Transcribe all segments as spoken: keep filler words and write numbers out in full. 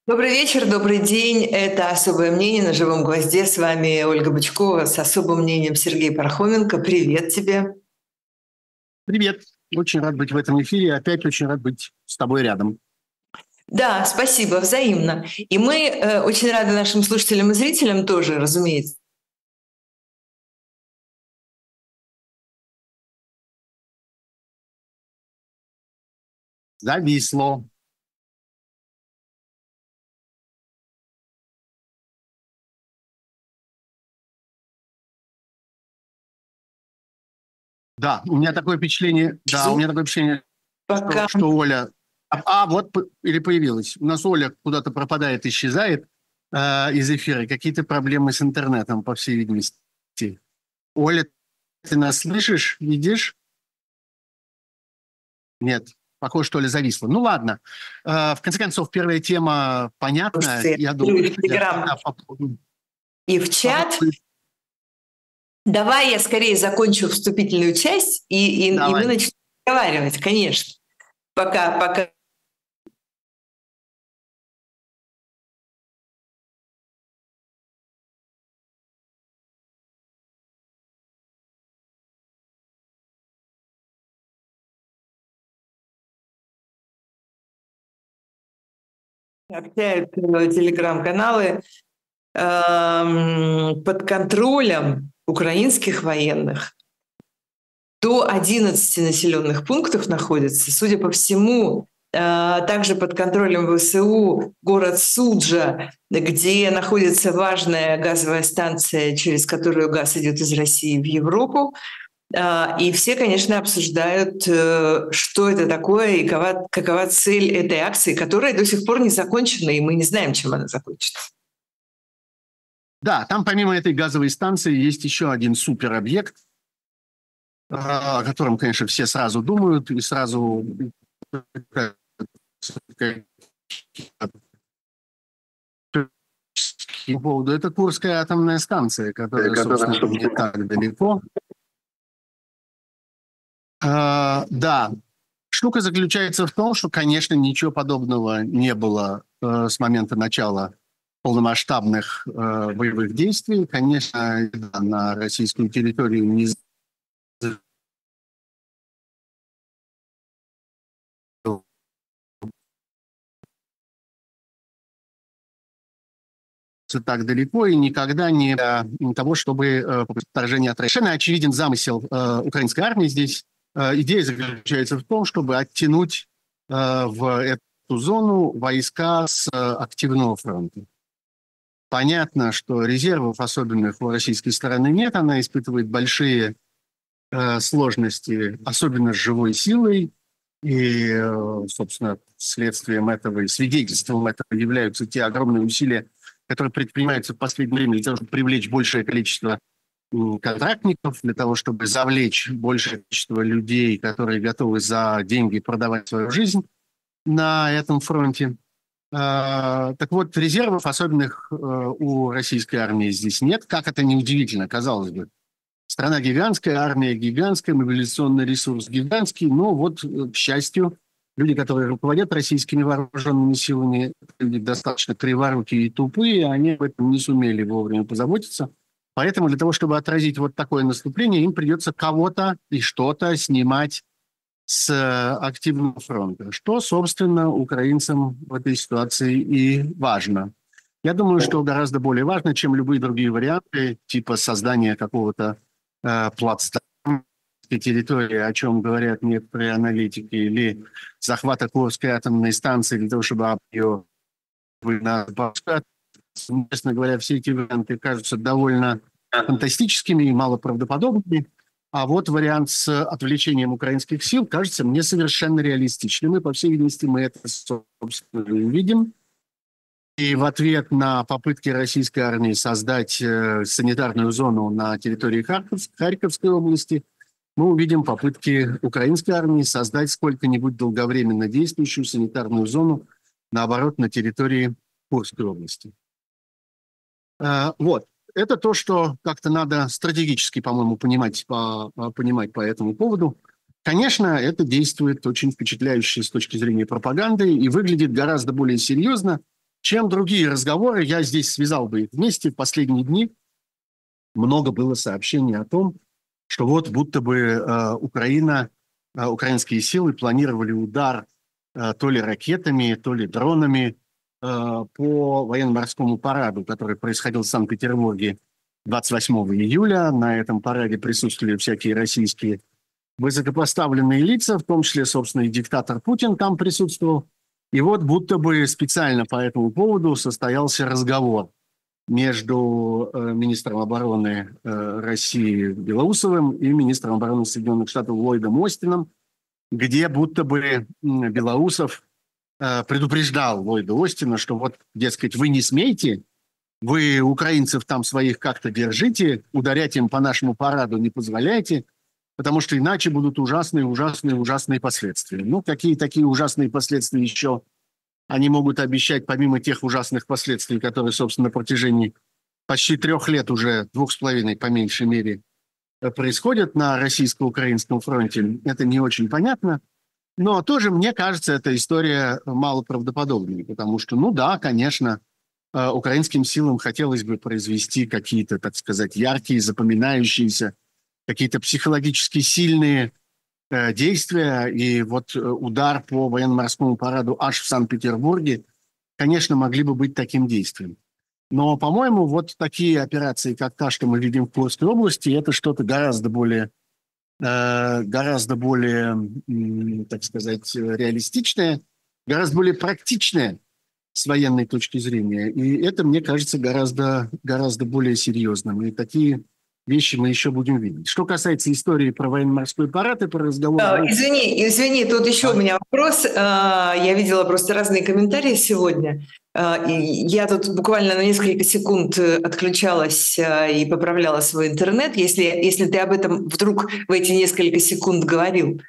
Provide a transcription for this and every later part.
Добрый вечер, добрый день. Это «Особое мнение» на «Живом гвозде». С вами Ольга Бычкова с особым мнением Сергей Пархоменко. Привет тебе. Привет. Очень рад быть в этом эфире. Опять очень рад быть с тобой рядом. Да, спасибо, взаимно. И мы э, очень рады нашим слушателям и зрителям тоже, разумеется. Зависло. Да, у меня такое впечатление, да, у меня такое впечатление, Пока. что, что Оля... А, а, вот п- или появилась. У нас Оля куда-то пропадает, исчезает э, из эфира. Какие-то проблемы с интернетом, по всей видимости. Оля, ты нас слышишь, видишь? Нет, похоже, что Оля зависла. Ну ладно. Э, в конце концов, первая тема понятна. Слушайте, Я думаю, в Телеграм я попробую- и в чат. попробую- Давай я скорее закончу вступительную часть, и, и, и мы Давай. начнем разговаривать, конечно. Пока, пока. Общают э, телеграм-каналы эм, под контролем украинских военных. До одиннадцати населенных пунктов находится, судя по всему, э, также под контролем ВСУ город Суджа, где находится важная газовая станция, через которую газ идет из России в Европу. Э, И все, конечно, обсуждают, э, что это такое и какова, какова цель этой акции, которая до сих пор не закончена, и мы не знаем, чем она закончится. Да, там помимо этой газовой станции есть еще один суперобъект, о котором, конечно, все сразу думают и сразу по поводу. Это Курская атомная станция, которая, собственно, не так далеко. А, да, штука заключается в том, что, конечно, ничего подобного не было э, с момента начала полномасштабных э, боевых действий. Конечно, да, на российскую территорию не так далеко и никогда не для того, чтобы э, вторжение от России. Совершенно очевиден замысел э, украинской армии здесь. Э, идея заключается в том, чтобы оттянуть э, в эту зону войска с э, активного фронта. Понятно, что резервов особенных у российской стороны нет, она испытывает большие э, сложности, особенно с живой силой, и, э, собственно, следствием этого и свидетельством этого являются те огромные усилия, которые предпринимаются в последнее время для того, чтобы привлечь большее количество контрактников, для того, чтобы завлечь большее количество людей, которые готовы за деньги продавать свою жизнь на этом фронте. Так вот, резервов особенных у российской армии здесь нет. Как это неудивительно, казалось бы. Страна гигантская, армия гигантская, мобилизационный ресурс гигантский, но вот, к счастью, люди, которые руководят российскими вооруженными силами, люди достаточно криворукие и тупые, они об этом не сумели вовремя позаботиться. Поэтому для того, чтобы отразить вот такое наступление, им придется кого-то и что-то снимать с активного фронта, что, собственно, украинцам в этой ситуации и важно. Я думаю, что гораздо более важно, чем любые другие варианты, типа создания какого-то э, плацдарма территории, о чем говорят некоторые аналитики, или захвата Курской атомной станции для того, чтобы ее выносить. Честно говоря, все эти варианты кажутся довольно фантастическими и малоправдоподобными. А вот вариант с отвлечением украинских сил кажется мне совершенно реалистичным. И, по всей видимости, мы это, собственно, увидим. И в ответ на попытки российской армии создать э, санитарную зону на территории Харьков, Харьковской области, мы увидим попытки украинской армии создать сколько-нибудь долговременно действующую санитарную зону, наоборот, на территории Курской области. Э, вот. Это то, что как-то надо стратегически, по-моему, понимать по, понимать по этому поводу. Конечно, это действует очень впечатляюще с точки зрения пропаганды и выглядит гораздо более серьезно, чем другие разговоры. Я здесь связал бы их вместе. В последние дни много было сообщений о том, что вот будто бы э, Украина, э, украинские силы планировали удар э, то ли ракетами, то ли дронами э, по военно-морскому параду, который происходил в Санкт-Петербурге двадцать восьмого июля. На этом параде присутствовали всякие российские высокопоставленные лица, в том числе, собственно, и диктатор Путин там присутствовал. И вот будто бы специально по этому поводу состоялся разговор между э, министром обороны э, России Белоусовым и министром обороны Соединенных Штатов Ллойдом Остином, где будто бы Белоусов э, предупреждал Ллойда Остина, что вот, дескать, вы не смейте, вы украинцев там своих как-то держите, ударять им по нашему параду не позволяйте, потому что иначе будут ужасные, ужасные, ужасные последствия. Ну, какие такие ужасные последствия еще они могут обещать, помимо тех ужасных последствий, которые, собственно, на протяжении почти трех лет уже, двух с половиной, по меньшей мере, происходят на российско-украинском фронте, это не очень понятно. Но тоже, мне кажется, эта история малоправдоподобная, потому что, ну да, конечно, украинским силам хотелось бы произвести какие-то, так сказать, яркие, запоминающиеся, какие-то психологически сильные э, действия. И вот э, удар по военно-морскому параду аж в Санкт-Петербурге, конечно, могли бы быть таким действием. Но, по-моему, вот такие операции, как та, что мы видим в Курской области, это что-то гораздо более, э, гораздо более, э, так сказать, реалистичное, гораздо более практичное с военной точки зрения. И это, мне кажется, гораздо, гораздо более серьезным. И такие вещи мы еще будем видеть. Что касается истории про военно-морской парад и про разговор... Извини, извини, тут еще а? у меня вопрос. Я видела просто разные комментарии сегодня. Я тут буквально на несколько секунд отключалась и поправляла свой интернет, если, если ты об этом вдруг в эти несколько секунд говорил.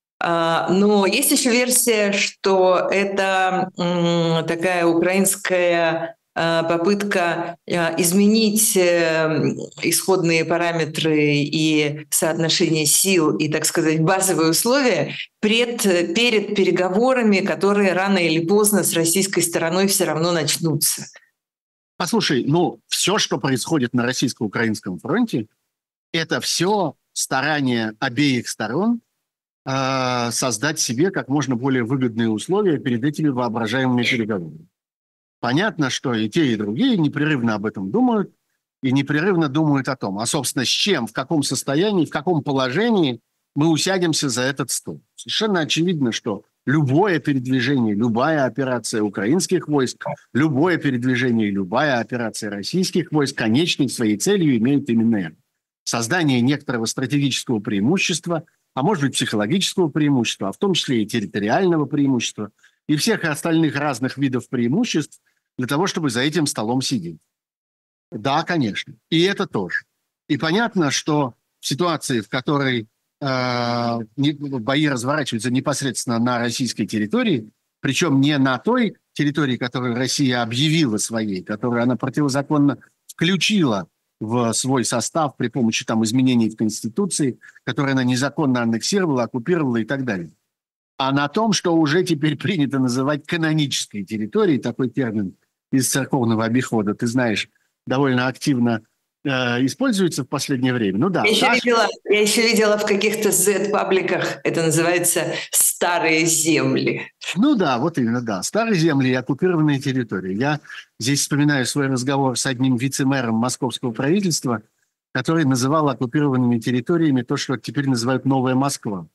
Но есть еще версия, что это такая украинская попытка изменить исходные параметры и соотношение сил и, так сказать, базовые условия пред, перед переговорами, которые рано или поздно с российской стороной все равно начнутся. Послушай, ну, все, что происходит на российско-украинском фронте, это все старания обеих сторон э, создать себе как можно более выгодные условия перед этими воображаемыми переговорами. Понятно, что и те, и другие непрерывно об этом думают, и непрерывно думают о том, а, собственно, с чем, в каком состоянии, в каком положении мы усядемся за этот стол. Совершенно очевидно, что любое передвижение, любая операция украинских войск, любое передвижение, любая операция российских войск конечной своей целью имеют именно это. Создание некоторого стратегического преимущества, а может быть психологического преимущества, а в том числе и территориального преимущества, и всех остальных разных видов преимуществ для того, чтобы за этим столом сидеть. Да, конечно. И это тоже. И понятно, что в ситуации, в которой э, бои разворачиваются непосредственно на российской территории, причем не на той территории, которую Россия объявила своей, которую она противозаконно включила в свой состав при помощи там, изменений в Конституции, которые она незаконно аннексировала, оккупировала и так далее. А на том, что уже теперь принято называть канонической территорией, такой термин из церковного обихода, ты знаешь, довольно активно э, используется в последнее время. Ну да. Я еще, так... видела, я еще видела в каких-то зет-пабликах, это называется «старые земли». Ну да, вот именно, да. Старые земли и оккупированные территории. Я здесь вспоминаю свой разговор с одним вице-мэром московского правительства, который называл оккупированными территориями то, что теперь называют «Новая Москва».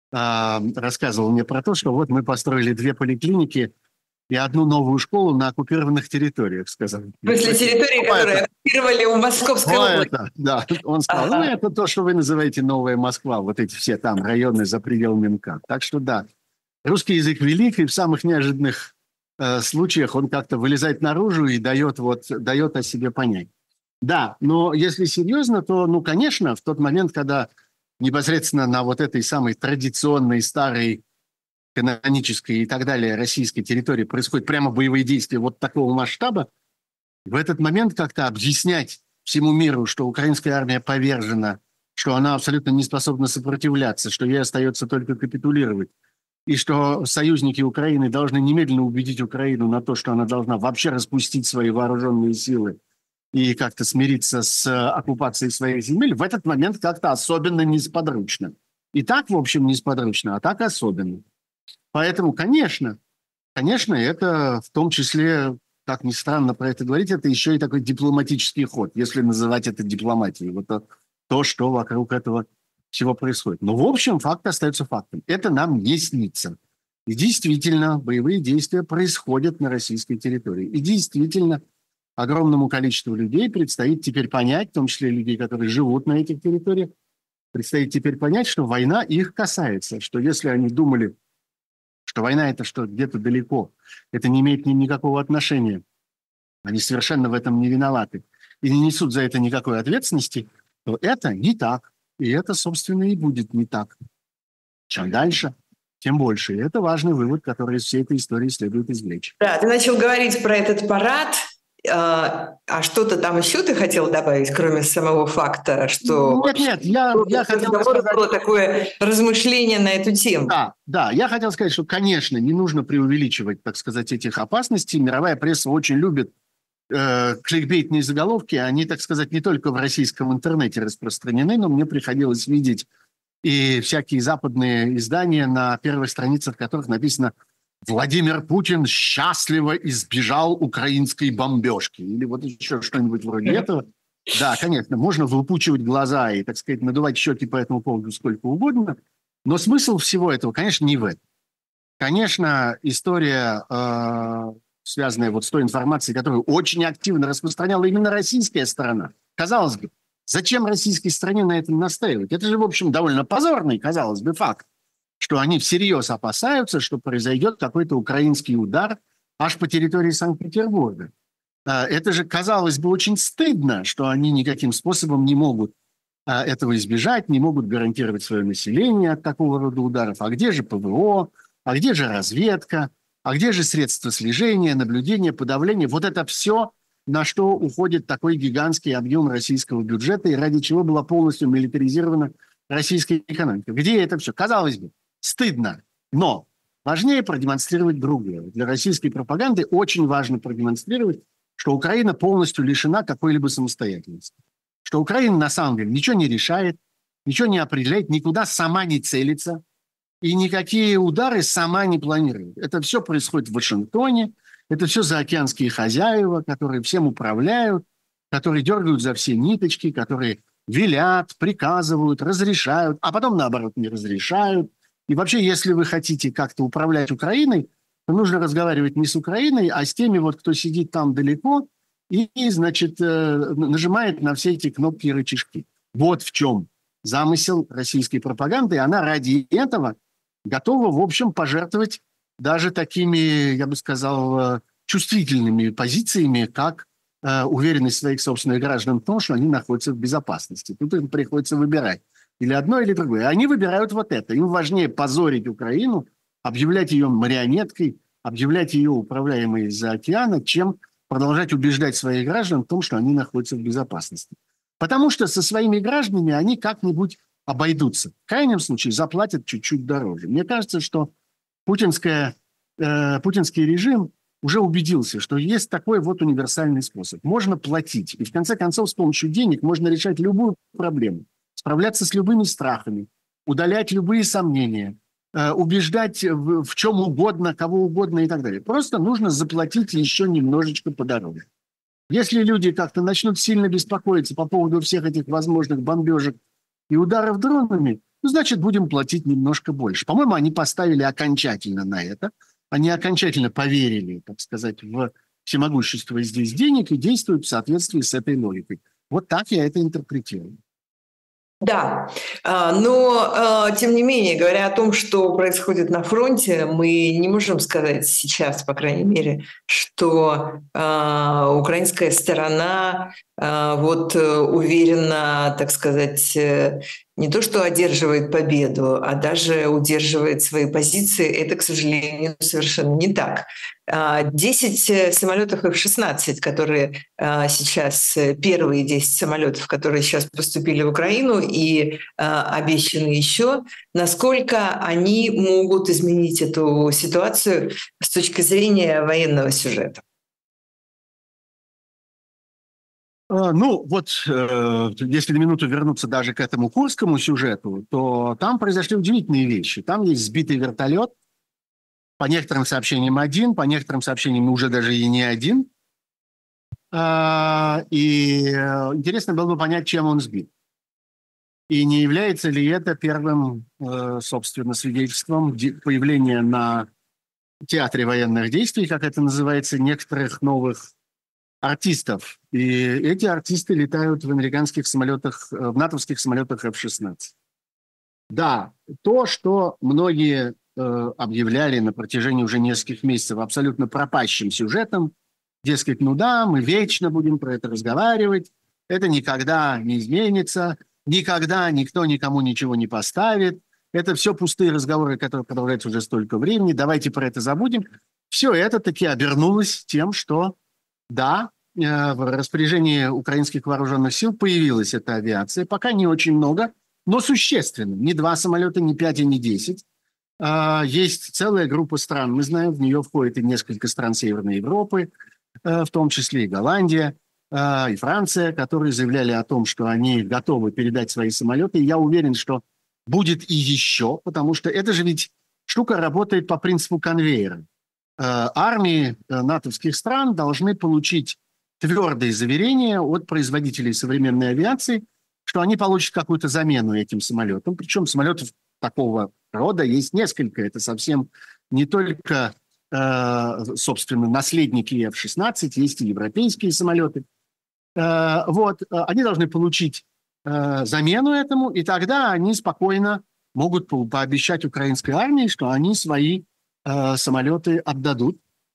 Рассказывал мне про то, что вот мы построили две поликлиники и одну новую школу на оккупированных территориях, сказал. После территории, которые оккупировали у Московской области. Да, он сказал, ага. ну это то, что вы называете Новая Москва, вот эти все там районы за пределами МКАД. Так что да, русский язык велик, и в самых неожиданных э, случаях он как-то вылезает наружу и дает, вот, дает о себе понять. Да, но если серьезно, то, ну, конечно, в тот момент, когда непосредственно на вот этой самой традиционной, старой, канонической и так далее российской территории происходят прямо боевые действия вот такого масштаба, в этот момент как-то объяснять всему миру, что украинская армия повержена, что она абсолютно не способна сопротивляться, что ей остается только капитулировать, и что союзники Украины должны немедленно убедить Украину на то, что она должна вообще распустить свои вооруженные силы и как-то смириться с оккупацией своих земель, в этот момент как-то особенно несподручно. И так, в общем, несподручно, а так особенно. Поэтому, конечно, конечно, это в том числе, как ни странно про это говорить, это еще и такой дипломатический ход, если называть это дипломатией. Вот то, то, что вокруг этого всего происходит. Но, в общем, факт остается фактом. Это нам не снится. И действительно, боевые действия происходят на российской территории. И действительно, огромному количеству людей предстоит теперь понять, в том числе людей, которые живут на этих территориях, предстоит теперь понять, что война их касается, что если они думали, что война – это что где-то далеко, это не имеет к ним никакого отношения, они совершенно в этом не виноваты и не несут за это никакой ответственности, то это не так. И это, собственно, и будет не так. Чем дальше, тем больше. И это важный вывод, который из всей этой истории следует извлечь. Да, ты начал говорить про этот парад. А что-то там еще ты хотел добавить, кроме самого факта, что... Нет, нет, я, я хотел сказать... было такое размышление на эту тему. Да, да, я хотел сказать, что, конечно, не нужно преувеличивать, так сказать, этих опасностей. Мировая пресса очень любит э, кликбейтные заголовки. Они, так сказать, не только в российском интернете распространены, но мне приходилось видеть и всякие западные издания, на первых страницах которых написано «Владимир Путин счастливо избежал украинской бомбежки». Или вот еще что-нибудь вроде этого. Да, конечно, можно выпучивать глаза и, так сказать, надувать щеки по этому поводу сколько угодно. Но смысл всего этого, конечно, не в этом. Конечно, история, э, связанная вот с той информацией, которую очень активно распространяла именно российская сторона. Казалось бы, зачем российской стране на этом настаивать? Это же, в общем, довольно позорный, казалось бы, факт, что они всерьез опасаются, что произойдет какой-то украинский удар аж по территории Санкт-Петербурга. Это же, казалось бы, очень стыдно, что они никаким способом не могут этого избежать, не могут гарантировать свое население от такого рода ударов. А где же ПВО? А где же разведка? А где же средства слежения, наблюдения, подавления? Вот это все, на что уходит такой гигантский объем российского бюджета и ради чего была полностью милитаризирована российская экономика. Где это все? Казалось бы, стыдно, но важнее продемонстрировать другое. Для российской пропаганды очень важно продемонстрировать, что Украина полностью лишена какой-либо самостоятельности. Что Украина на самом деле ничего не решает, ничего не определяет, никуда сама не целится и никакие удары сама не планирует. Это все происходит в Вашингтоне, это все заокеанские хозяева, которые всем управляют, которые дергают за все ниточки, которые велят, приказывают, разрешают, а потом, наоборот, не разрешают. И вообще, если вы хотите как-то управлять Украиной, то нужно разговаривать не с Украиной, а с теми, вот, кто сидит там далеко и, и значит, нажимает на все эти кнопки и рычажки. Вот в чем замысел российской пропаганды. И она ради этого готова, в общем, пожертвовать даже такими, я бы сказал, чувствительными позициями, как уверенность своих собственных граждан в том, что они находятся в безопасности. Тут им приходится выбирать. Или одно, или другое. Они выбирают вот это. Им важнее позорить Украину, объявлять ее марионеткой, объявлять ее управляемой из-за океана, чем продолжать убеждать своих граждан в том, что они находятся в безопасности. Потому что со своими гражданами они как-нибудь обойдутся. В крайнем случае заплатят чуть-чуть дороже. Мне кажется, что путинская, э, путинский режим уже убедился, что есть такой вот универсальный способ. Можно платить. И в конце концов с помощью денег можно решать любую проблему. Справляться с любыми страхами, удалять любые сомнения, э, убеждать в, в чем угодно, кого угодно и так далее. Просто нужно заплатить еще немножечко подороже. Если люди как-то начнут сильно беспокоиться по поводу всех этих возможных бомбежек и ударов дронами, ну, значит, будем платить немножко больше. По-моему, они поставили окончательно на это. Они окончательно поверили, так сказать, в всемогущество здесь денег и действуют в соответствии с этой логикой. Вот так я это интерпретирую. Да, но тем не менее, говоря о том, что происходит на фронте, мы не можем сказать сейчас, по крайней мере, что украинская сторона вот уверенно, так сказать, не то что одерживает победу, а даже удерживает свои позиции. Это, к сожалению, совершенно не так. десять самолетов эф шестнадцать, которые сейчас, первые десять самолетов, которые сейчас поступили в Украину и обещаны еще, насколько они могут изменить эту ситуацию с точки зрения военного сюжета? Ну, вот если на минуту вернуться даже к этому курскому сюжету, то там произошли удивительные вещи. Там есть сбитый вертолет, по некоторым сообщениям один, по некоторым сообщениям уже даже и не один. И интересно было бы понять, чем он сбит. И не является ли это первым, собственно, свидетельством появления на театре военных действий, как это называется, некоторых новых артистов. И эти артисты летают в американских самолетах, в натовских самолетах эф шестнадцать. Да, то, что многие э, объявляли на протяжении уже нескольких месяцев абсолютно пропащим сюжетом, дескать, ну да, мы вечно будем про это разговаривать, это никогда не изменится, никогда никто никому ничего не поставит, это все пустые разговоры, которые продолжаются уже столько времени, давайте про это забудем. Все это таки обернулось тем, что да, в распоряжении украинских вооруженных сил появилась эта авиация. Пока не очень много, но существенно. Не два самолета, не пять и не десять. Есть целая группа стран. Мы знаем, в нее входит и несколько стран Северной Европы, в том числе и Голландия, и Франция, которые заявляли о том, что они готовы передать свои самолеты. И я уверен, что будет и еще, потому что это же ведь штука работает по принципу конвейера. Армии натовских стран должны получить твердые заверения от производителей современной авиации, что они получат какую-то замену этим самолетам. Причем самолетов такого рода есть несколько. Это совсем не только, собственно, наследники эф шестнадцать, есть и европейские самолеты. Вот. Они должны получить замену этому, и тогда они спокойно могут пообещать украинской армии, что они свои самолеты отдадут.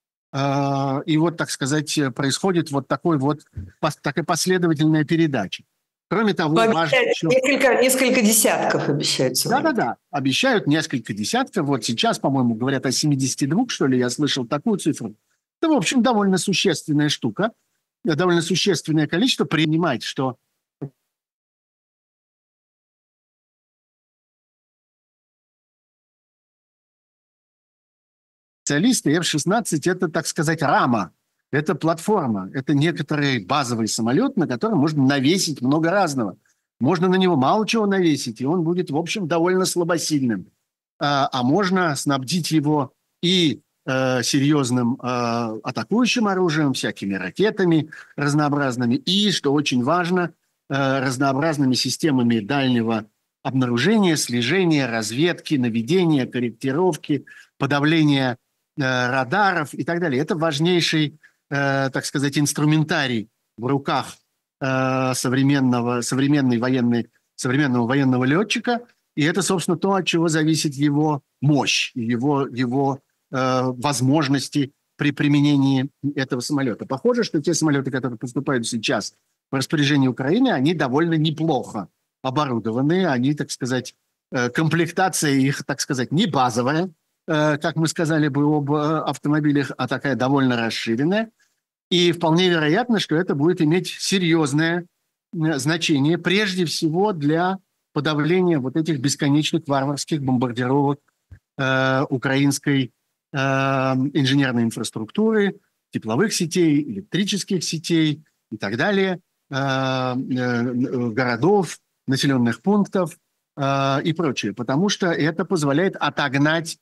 И вот, так сказать, происходит вот такой вот, такая последовательная передача. Кроме того, важно еще... несколько, несколько десятков обещают. Да-да-да, обещают несколько десятков. Вот сейчас, по-моему, говорят о семидесяти двух, что ли, я слышал такую цифру. Это, в общем, довольно существенная штука, довольно существенное количество. Принимать, что специалисты эф шестнадцать – это, так сказать, рама, это платформа, это некоторый базовый самолет, на котором можно навесить много разного. Можно на него мало чего навесить, и он будет, в общем, довольно слабосильным. А, а можно снабдить его и э, серьезным э, атакующим оружием, всякими ракетами разнообразными, и, что очень важно, э, разнообразными системами дальнего обнаружения, слежения, разведки, наведения, корректировки, подавления радаров и так далее. Это важнейший, э, так сказать, инструментарий в руках э, современного, современной военной, современного военного летчика. И это, собственно, то, от чего зависит его мощь, его, его э, возможности при применении этого самолета. Похоже, что те самолеты, которые поступают сейчас в распоряжение Украины, они довольно неплохо оборудованы. Они, так сказать, э, комплектация их, так сказать, не базовая, как мы сказали бы об автомобилях, а такая довольно расширенная. И вполне вероятно, что это будет иметь серьезное значение, прежде всего для подавления вот этих бесконечных варварских бомбардировок э, украинской э, инженерной инфраструктуры, тепловых сетей, электрических сетей и так далее, э, э, городов, населенных пунктов э, и прочее. Потому что это позволяет отогнать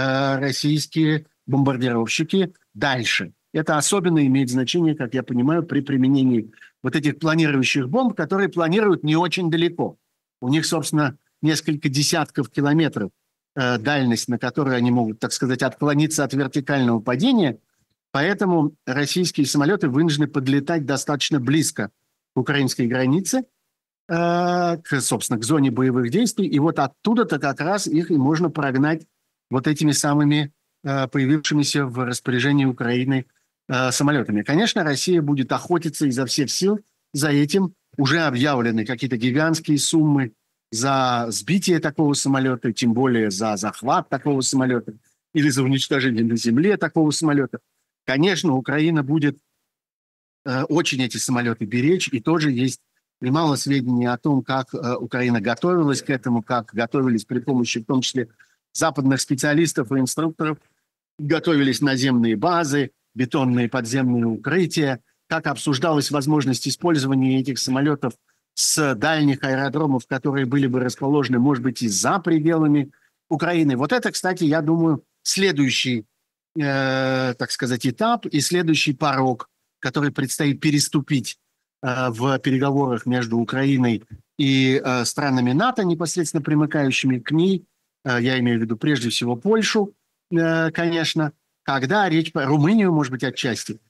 российские бомбардировщики дальше. Это особенно имеет значение, как я понимаю, при применении вот этих планирующих бомб, которые планируют не очень далеко. У них, собственно, несколько десятков километров э, дальность, на которой они могут, так сказать, отклониться от вертикального падения. Поэтому российские самолеты вынуждены подлетать достаточно близко к украинской границе, э, к, собственно, к зоне боевых действий. И вот оттуда-то как раз их и можно прогнать вот этими самыми э, появившимися в распоряжении Украины э, самолетами. Конечно, Россия будет охотиться изо всех сил за этим. Уже объявлены какие-то гигантские суммы за сбитие такого самолета, тем более за захват такого самолета или за уничтожение на земле такого самолета. Конечно, Украина будет э, очень эти самолеты беречь, и тоже есть немало сведений о том, как э, Украина готовилась к этому, как готовились при помощи, в том числе, западных специалистов и инструкторов, готовились наземные базы, бетонные подземные укрытия, как обсуждалась возможность использования этих самолетов с дальних аэродромов, которые были бы расположены, может быть, и за пределами Украины. Вот это, кстати, я думаю, следующий, э, так сказать, этап и следующий порог, который предстоит переступить э, в переговорах между Украиной и э, странами НАТО, непосредственно примыкающими к ней. Э, я имею в виду прежде всего Польшу, э, конечно, когда речь по Румынию, может быть, отчасти,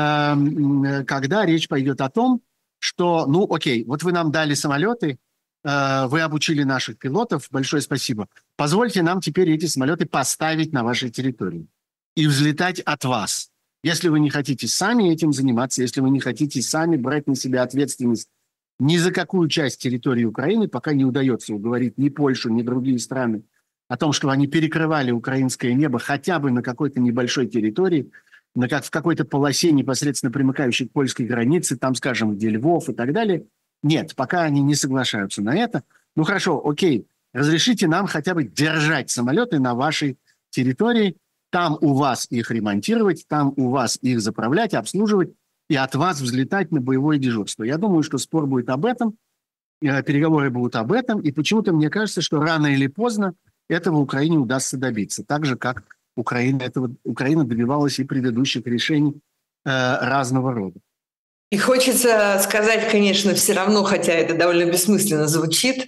э, когда речь пойдет о том, что, ну, окей, вот вы нам дали самолеты, э, вы обучили наших пилотов, большое спасибо. Позвольте нам теперь эти самолеты поставить на вашей территории и взлетать от вас. Если вы не хотите сами этим заниматься, если вы не хотите сами брать на себя ответственность ни за какую часть территории Украины, пока не удается уговорить ни Польшу, ни другие страны о том, что они перекрывали украинское небо хотя бы на какой-то небольшой территории, на как, в какой-то полосе, непосредственно примыкающей к польской границе, там, скажем, где Львов и так далее. Нет, пока они не соглашаются на это. Ну хорошо, окей, разрешите нам хотя бы держать самолеты на вашей территории, там у вас их ремонтировать, там у вас их заправлять, обслуживать и от вас взлетать на боевое дежурство. Я думаю, что спор будет об этом, переговоры будут об этом, и почему-то мне кажется, что рано или поздно этого Украине удастся добиться, так же, как Украина, этого, Украина добивалась и предыдущих решений э, разного рода. И хочется сказать, конечно, все равно, хотя это довольно бессмысленно звучит,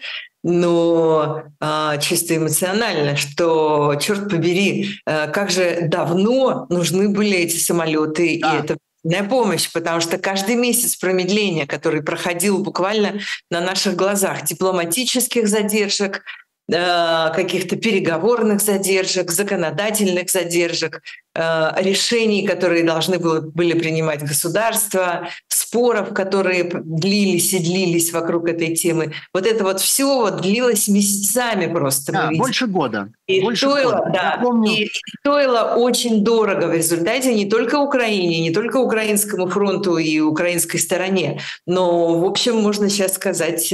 но э, чисто эмоционально, что, черт побери, э, как же давно нужны были эти самолеты, да. И это помощь, потому что каждый месяц промедления, который проходил буквально на наших глазах, дипломатических задержек, каких-то переговорных задержек, законодательных задержек, решений, которые должны были принимать государства, споров, которые длились и длились вокруг этой темы. Вот это вот все вот длилось месяцами просто. Да, больше года. И, больше стоило, года. Да, помню... и стоило очень дорого в результате не только Украине, не только украинскому фронту и украинской стороне, но, в общем, можно сейчас сказать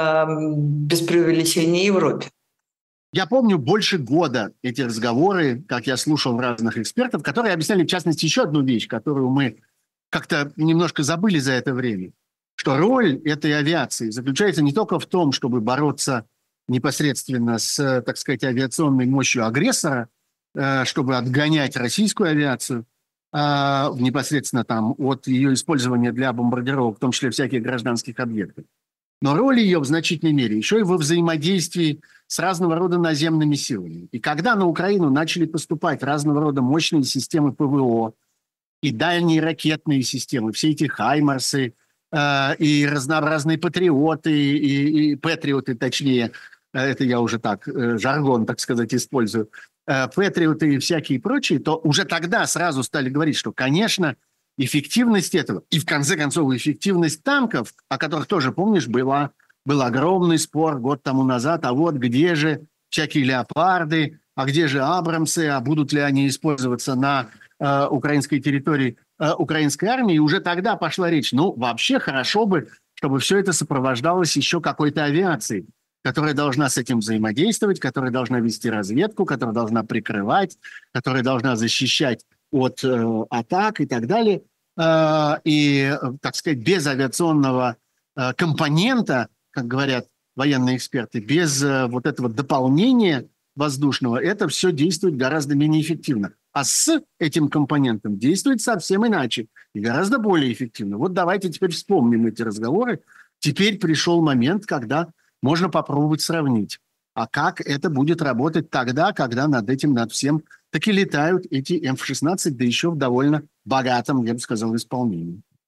без преувеличения, Европе. Я помню больше года эти разговоры, как я слушал разных экспертов, которые объясняли, в частности, еще одну вещь, которую мы как-то немножко забыли за это время, что роль этой авиации заключается не только в том, чтобы бороться непосредственно с, так сказать, авиационной мощью агрессора, чтобы отгонять российскую авиацию непосредственно там от ее использования для бомбардировок, в том числе всяких гражданских объектов. Но роль ее в значительной мере еще и во взаимодействии с разного рода наземными силами. И когда на Украину начали поступать разного рода мощные системы ПВО и дальние ракетные системы, все эти «Хаймарсы», э, и разнообразные «Патриоты», и, и «Патриоты», точнее, это я уже так, э, жаргон, так сказать, использую, э, «Патриоты» и всякие прочие, то уже тогда сразу стали говорить, что, конечно, эффективность этого, и в конце концов эффективность танков, о которых тоже, помнишь, была, был огромный спор год тому назад, а вот где же всякие «Леопарды», а где же «Абрамсы», а будут ли они использоваться на э, украинской территории э, украинской армии. И уже тогда пошла речь, ну, вообще хорошо бы, чтобы все это сопровождалось еще какой-то авиацией, которая должна с этим взаимодействовать, которая должна вести разведку, которая должна прикрывать, которая должна защищать от э, атак и так далее. Э, и, так сказать, без авиационного э, компонента, как говорят военные эксперты, без э, вот этого дополнения воздушного, это все действует гораздо менее эффективно. А с этим компонентом действует совсем иначе и гораздо более эффективно. Вот давайте теперь вспомним эти разговоры. Теперь пришел момент, когда можно попробовать сравнить. А как это будет работать тогда, когда над этим, над всем таки летают эти эм шестнадцать, да еще в довольно богатом, я бы сказал, исполнении.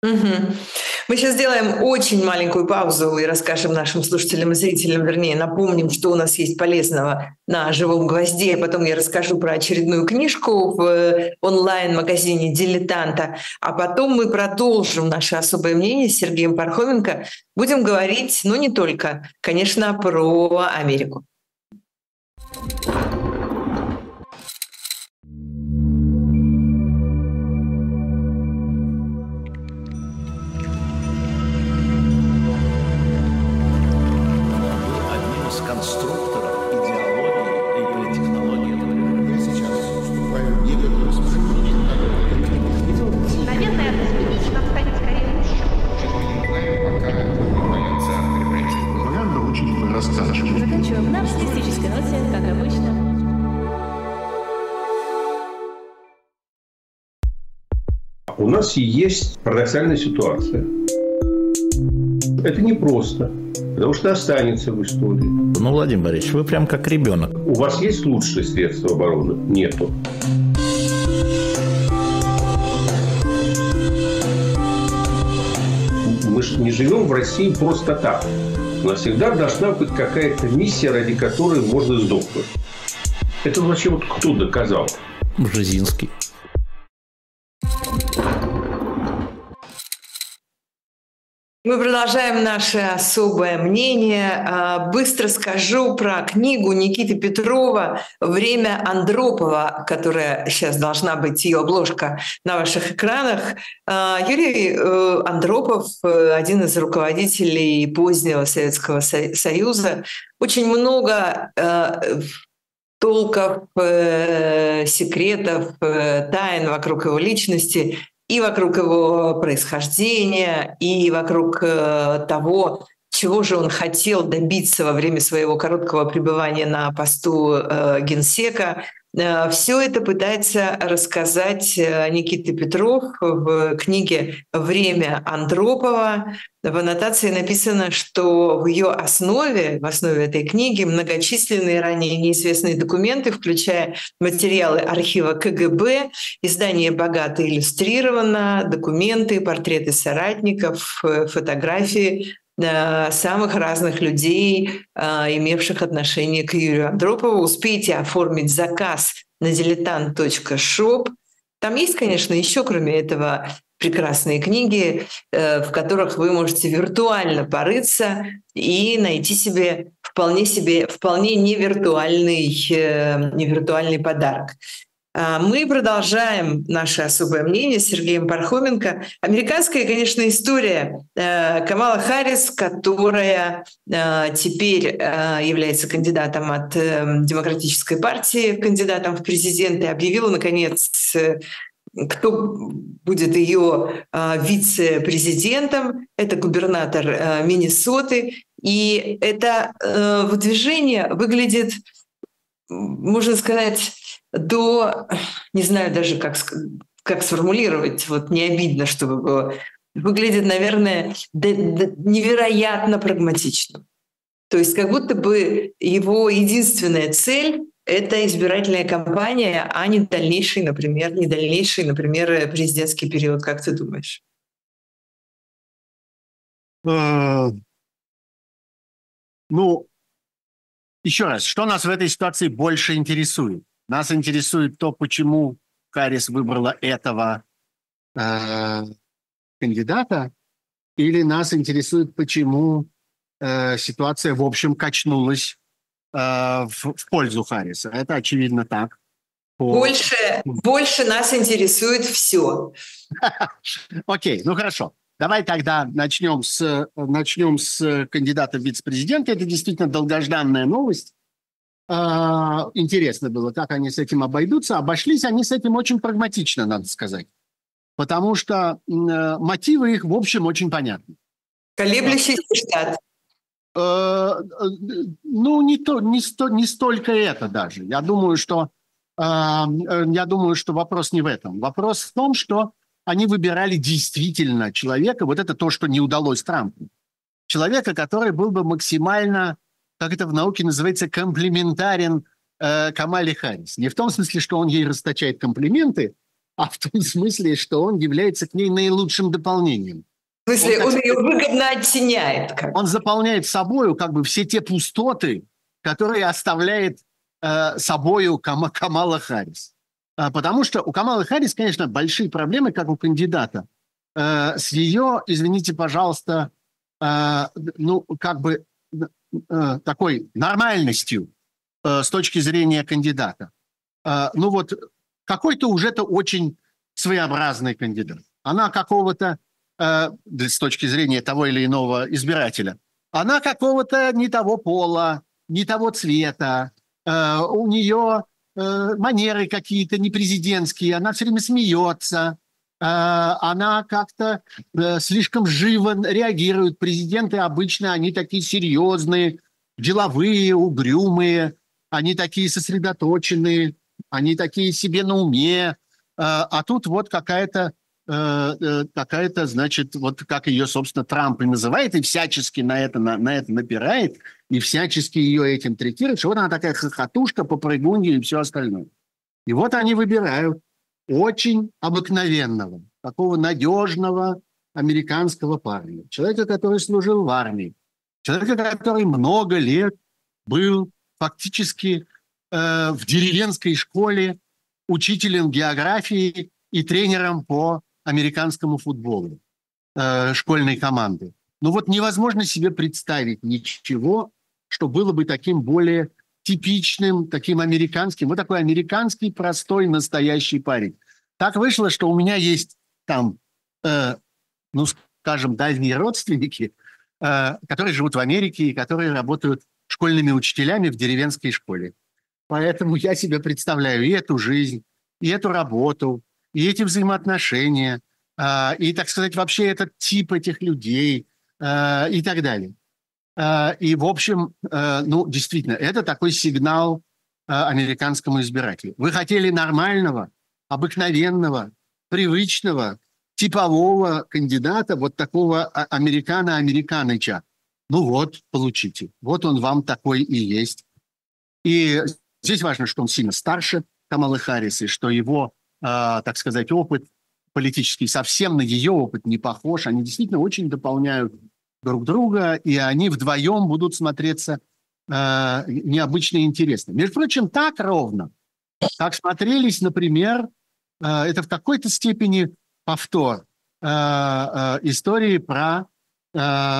Мгм. Мы сейчас сделаем очень маленькую паузу и расскажем нашим слушателям и зрителям, вернее, напомним, что у нас есть полезного на «Живом гвозде». Потом я расскажу про очередную книжку в онлайн-магазине «Дилетанта». А потом мы продолжим наше особое мнение с Сергеем Пархоменко. Будем говорить, ну не только, конечно, про Америку. Заканчиваем наш статистической ноте, как обычно. У нас есть парадоксальная ситуация. Это непросто, потому что останется в истории. Ну, Владимир Борисович, вы прям как ребенок. У вас есть лучшие средства обороны? Нету. Мы же не живем в России просто так. У нас всегда должна быть какая-то миссия, ради которой можно сдохнуть. Это вообще вот кто доказал? Бжезинский. Мы продолжаем наше особое мнение. Быстро скажу про книгу Никиты Петрова «Время Андропова», которая сейчас должна быть, ее обложка на ваших экранах. Юрий Андропов, один из руководителей позднего Советского Союза, очень много толков, секретов, тайн вокруг его личности и вокруг его происхождения, и вокруг э, того, чего же он хотел добиться во время своего короткого пребывания на посту э, генсека. Э, все это пытается рассказать э, Никита Петров в книге «Время Андропова». В аннотации написано, что в ее основе, в основе этой книги многочисленные ранее неизвестные документы, включая материалы архива ка гэ бэ, издание богато иллюстрировано, документы, портреты соратников, фотографии самых разных людей, имевших отношение к Юрию Андропову. Успейте оформить заказ на дилетант точка шоп. Там есть, конечно, еще, кроме этого, прекрасные книги, в которых вы можете виртуально порыться и найти себе вполне себе вполне невиртуальный, невиртуальный подарок. Мы продолжаем наше особое мнение с Сергеем Пархоменко. Американская, конечно, история. Камала Харрис, которая теперь является кандидатом от Демократической партии, кандидатом в президенты, объявила, наконец, кто будет ее вице-президентом. Это губернатор Миннесоты. И это выдвижение выглядит, можно сказать, до, не знаю даже, как, как сформулировать, вот не обидно, чтобы было, выглядит, наверное, невероятно прагматично. То есть как будто бы его единственная цель — это избирательная кампания, а не дальнейший, например, не дальнейший, например, президентский период. Как ты думаешь? Ну, еще раз, что нас в этой ситуации больше интересует? Нас интересует то, почему Харрис выбрала этого э, кандидата, или нас интересует, почему э, ситуация в общем качнулась э, в, в пользу Харриса. Это очевидно так. По... Больше, больше нас интересует все. Окей, ну хорошо. Давай тогда начнем с, начнем с кандидата в вице-президента. Это действительно долгожданная новость. Интересно было, как они с этим обойдутся. Обошлись они с этим очень прагматично, надо сказать. Потому что мотивы их, в общем, очень понятны. Колеблющийся штат. Ну, не, то, не, сто, не столько это даже. Я думаю, что, я думаю, что вопрос не в этом. Вопрос в том, что они выбирали действительно человека, вот это то, что не удалось Трампу. Человека, который был бы максимально, как это в науке называется, комплиментарен э, Камале Харрис. Не в том смысле, что он ей расточает комплименты, а в том смысле, что он является к ней наилучшим дополнением. В смысле, он, он ее выгодно оттеняет. Как? Он заполняет собою как бы все те пустоты, которые оставляет э, собою Кам, Камала Харрис. Э, потому что у Камалы Харрис, конечно, большие проблемы, как у кандидата, э, с ее, извините, пожалуйста, э, ну, как бы э, такой нормальностью э, с точки зрения кандидата. Э, ну вот какой-то уже-то очень своеобразный кандидат. Она какого-то, э, с точки зрения того или иного избирателя, она какого-то не того пола, не того цвета, э, у нее э, манеры какие-то не президентские, она все время смеется, э, она как-то э, слишком живо реагирует. Президенты обычно, они такие серьезные, деловые, угрюмые, они такие сосредоточенные, они такие себе на уме, э, а тут вот какая-то какая-то, значит, вот как ее, собственно, Трамп и называет, и всячески на это, на, на это напирает, и всячески ее этим третирует, что вот она такая хохотушка, попрыгунья и все остальное. И вот они выбирают очень обыкновенного, такого надежного американского парня, человека, который служил в армии, человека, который много лет был фактически э, в деревенской школе учителем географии и тренером по американскому футболу э, школьной команды. Ну вот невозможно себе представить ничего, что было бы таким более типичным, таким американским. Вот такой американский, простой, настоящий парень. Так вышло, что у меня есть там, э, ну, скажем, дальние родственники, э, которые живут в Америке и которые работают школьными учителями в деревенской школе. Поэтому я себе представляю и эту жизнь, и эту работу, и эти взаимоотношения, э, и, так сказать, вообще этот тип этих людей э, и так далее. Э, и, в общем, э, ну, действительно, это такой сигнал э, американскому избирателю. Вы хотели нормального, обыкновенного, привычного, типового кандидата, вот такого американо-американыча. Ну вот, получите. Вот он вам такой и есть. И здесь важно, что он сильно старше Камалы Харрис, и что его, э, так сказать, опыт политический совсем на ее опыт не похож. Они действительно очень дополняют друг друга, и они вдвоем будут смотреться э, необычно и интересно. Между прочим, так ровно, как смотрелись, например, э, это в какой-то степени повтор э, э, истории про э,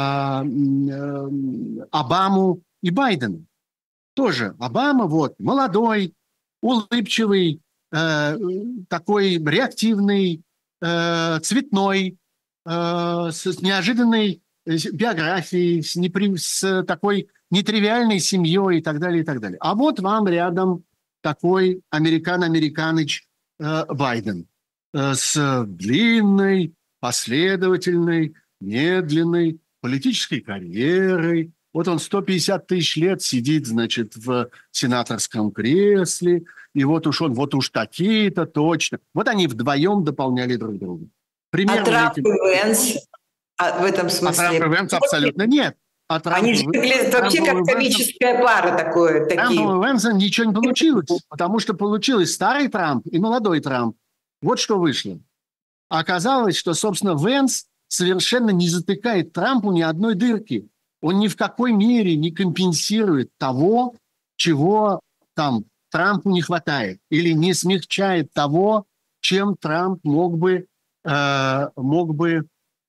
э, Обаму и Байдена. Тоже Обама, вот, молодой, улыбчивый, э, такой реактивный, э, цветной, э, с неожиданной биографией, с, непри... с такой нетривиальной семьей и так далее, и так далее. А вот вам рядом такой американ-американыч э, Байден э, с длинной, последовательной, медленной политической карьерой. Вот он сто пятьдесят тысяч лет сидит, значит, в сенаторском кресле, и вот уж он, вот уж такие-то точно. Вот они вдвоем дополняли друг друга. Примерно а Трамп эти... и Венс а в этом смысле? А Трамп и Венс абсолютно нет. А они же выглядят вообще как комическая пара такое. Трампом и Венсом ничего не получилось, потому что получилось старый Трамп и молодой Трамп. Вот что вышло. Оказалось, что, собственно, Венс совершенно не затыкает Трампу ни одной дырки. Он ни в какой мере не компенсирует того, чего там Трампу не хватает, или не смягчает того, чем Трамп мог бы, э, мог бы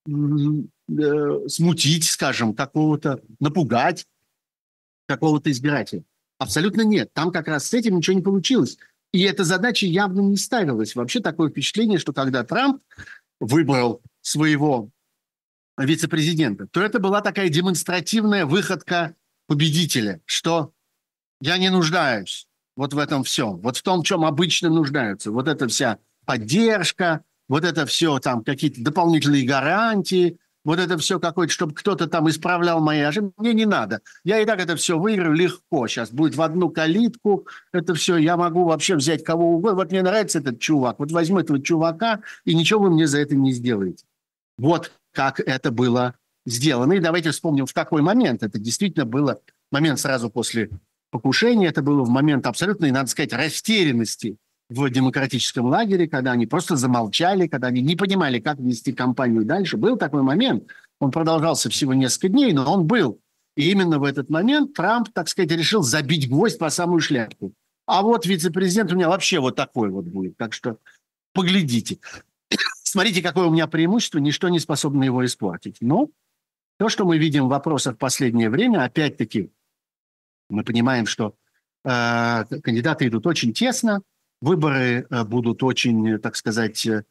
э, смутить, скажем, какого-то, напугать какого-то избирателя. Абсолютно нет. Там как раз с этим ничего не получилось. И эта задача явно не ставилась. Вообще такое впечатление, что когда Трамп выбрал своего вице-президента, то это была такая демонстративная выходка победителя, что я не нуждаюсь вот в этом всем, вот в том, в чем обычно нуждаются. Вот эта вся поддержка, вот это все там какие-то дополнительные гарантии, вот это все какое-то, чтобы кто-то там исправлял мои ошибки. Мне не надо. Я и так это все выиграю легко. Сейчас будет в одну калитку. Это все, я могу вообще взять кого угодно. Вот мне нравится этот чувак. Вот возьму этого чувака, и ничего вы мне за это не сделаете. Вот как это было сделано. И давайте вспомним, в какой момент. Это действительно было момент сразу после покушения. Это было в момент абсолютной, надо сказать, растерянности в демократическом лагере, когда они просто замолчали, когда они не понимали, как вести кампанию дальше. Был такой момент, он продолжался всего несколько дней, но он был. И именно в этот момент Трамп, так сказать, решил забить гвоздь по самую шляпку. А вот вице-президент у меня вообще вот такой вот будет. Так что поглядите. Смотрите, какое у меня преимущество, ничто не способно его испортить. Но то, что мы видим в вопросах в последнее время, опять-таки, мы понимаем, что э, кандидаты идут очень тесно, выборы э, будут очень, так сказать, э,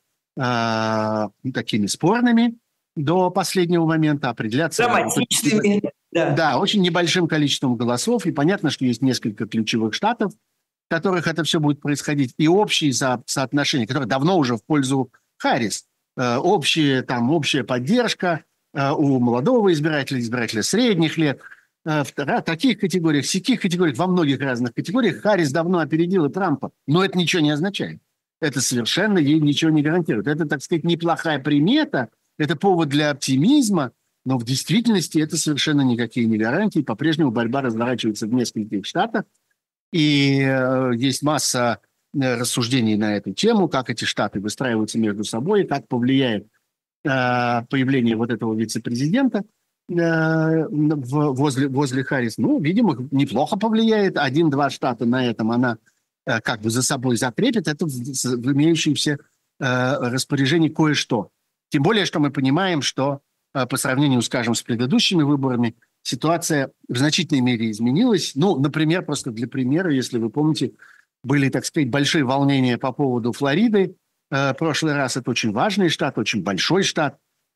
такими спорными до последнего момента, определяться... Драматичными. Да. да, очень небольшим количеством голосов, и понятно, что есть несколько ключевых штатов, в которых это все будет происходить, и общие со- соотношения, которые давно уже в пользу Харрис. Э, общие, там, общая поддержка э, у молодого избирателя, избирателя средних лет, э, в в таких категориях, сяких категориях, во многих разных категориях Харрис давно опередила Трампа, но это ничего не означает. Это совершенно ей ничего не гарантирует. Это, так сказать, неплохая примета, это повод для оптимизма, но в действительности это совершенно никакие не гарантии. По-прежнему борьба разворачивается в нескольких штатах. И э, есть масса э, рассуждений на эту тему, как эти штаты выстраиваются между собой, как повлияет э, появление вот этого вице-президента э, в, возле, возле Харрис. Ну, видимо, неплохо повлияет. Один-два штата на этом она э, как бы за собой закрепит. Это в, в имеющемся э, распоряжении кое-что. Тем более, что мы понимаем, что по сравнению, скажем, с предыдущими выборами, ситуация в значительной мере изменилась. Ну, например, просто для примера, если вы помните, были, так сказать, большие волнения по поводу Флориды. В прошлый раз это очень важный штат, очень большой штат,